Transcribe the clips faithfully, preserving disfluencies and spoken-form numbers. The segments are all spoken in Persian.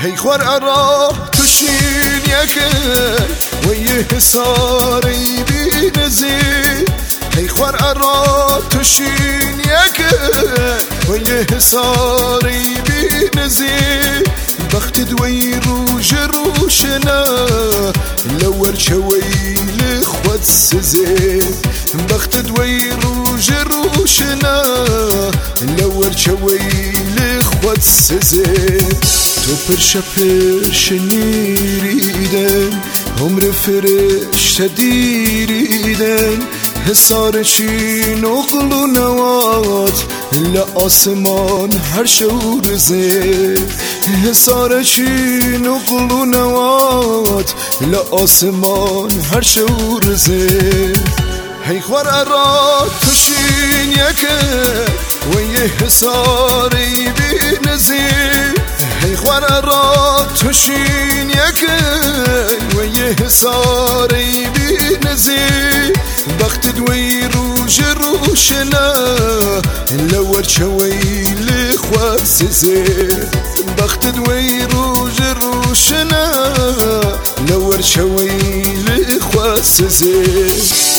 هی خوار ارا تشین یکه و یه حساری بی نزی هی خوار ارا تشین یکه و یه حساری بی نزی بخت دوی روش روشنا لور شوي لخوت سزي بخت دوي روش روشنا لور شوي لخوت سزي تو پرش پرش نیریدن عمر فرش تدیریدن حسار چین و قلو نوات لآسمان هر شور زید حسار چین و قلو نوات لآسمان هر شور زید هی خوار ارا تشین یکه و یه حساری بی نزید هی خوار ارا تشین یکه و یه حساری بی نزید بخت دوی روش روشنا لور شوي لخوات سزي بخت دوي روش روشنا لور شوي لخوات سزي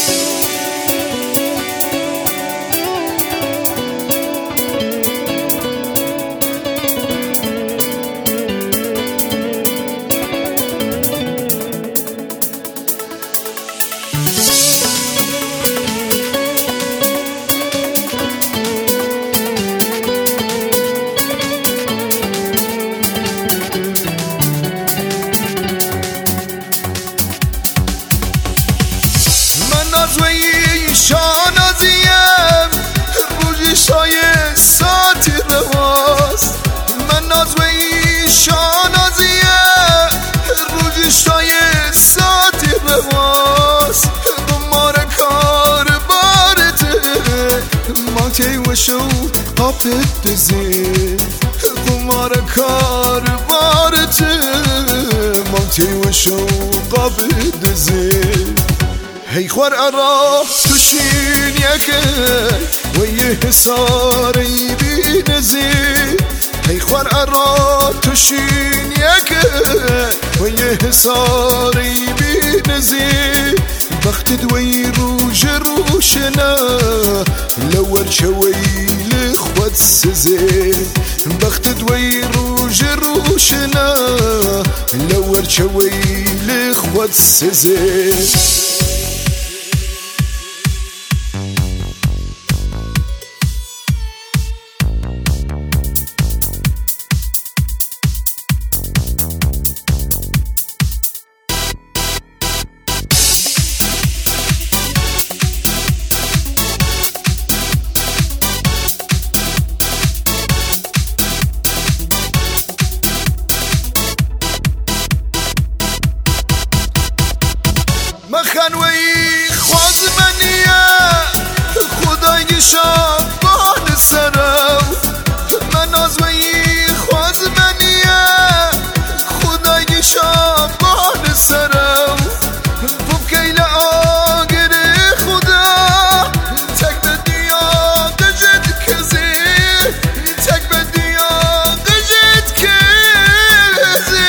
نازوی شانازیم روزی شای ساتی رواست من نازوی شانازیم روزی شای ساتی رواست قمار کار بارته مانتی و شو قابت دزی قمار کار بارته مانتی و شو قابت دزی هی خوار ارا تشین یکه و یه حساری بی نزی هی خوار ارا تشین یکه و یه حساری بی نزی بخت دوی روش روشنا لور شوي لخوت سزي بخت دوي روش روشنا لور شوي لخوت سزي خانوی خواز منیه خدای شبان سرو من آزوی خواز منیه خدای شبان سرو بوب کیل آگر خدا تک بدیا قجد کزی تک بدیا قجد کزی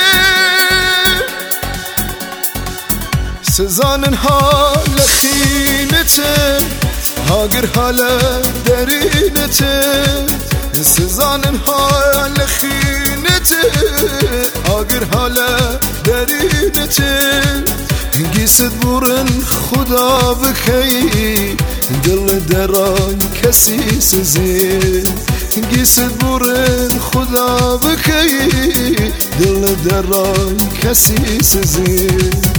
سزانن حال خینته هاگر حال درینته سزانن حال خینته هاگر حال درینته گیست بورن خدا بکی دل دران کسی سزی گیست بورن خدا بکی دل دران کسی سزی